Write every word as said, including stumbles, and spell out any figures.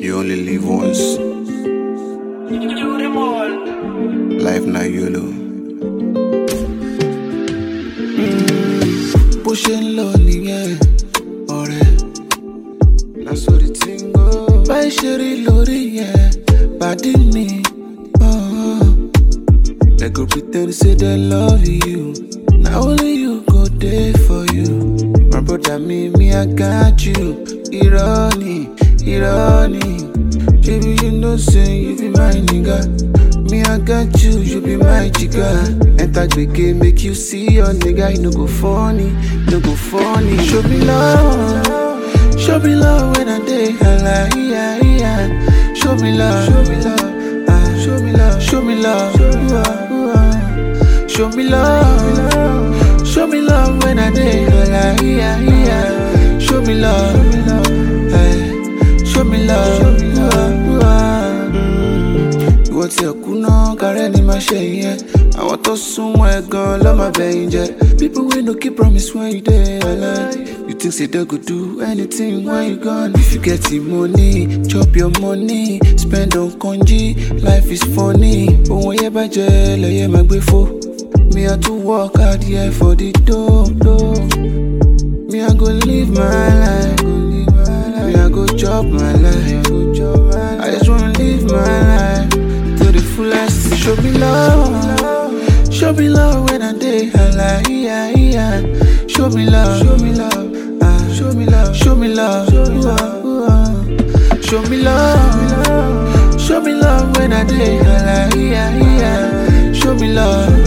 You only live once. Life now YOLO. Mm, pushing lonely, yeah. Alright. That's what the thing go. Buy sherry lorry, yeah. Body me. Oh. They go pretend say they love you. Now only you go there for you. My brother, me, me, I got you. Irony, irony. Baby, you know, say you be my nigga. Me, I got you, you be my jigga. Enter the game, make you see your nigga. You no go funny, no go funny. Show me love, show me love when I day. Hala, yeah, yeah. Show me love, show me love, ah, show me love, show me love, show me love, show me love when I day. Hala, yeah, yeah. Show me love, eh, show me love. Ìwọ tí ẹ̀kú náà kárẹ́ ni máa ṣe ìyẹn. Àwọn tó súnmọ́ ẹ gan ló máa bẹ̀yìn jẹ́. People wey no keep promise when you dey alive. You think say they go do anything when you gone. If you get the money, chop your money, spend on kanji, life is funny. Ohun yẹn bàjẹ́ lẹ́yẹ máa gbé fò. Me I to work hard here for the dough, dough. Me I go live my life, me I go chop my life. I just wanna live my life to the fullest. Show me love, show me love when I day. Hala, yeah, yeah. Show me love, show me love, ah, show me love, show me love, show me love, show me love, show me love when I day. Hala, yeah, yeah. Show me love.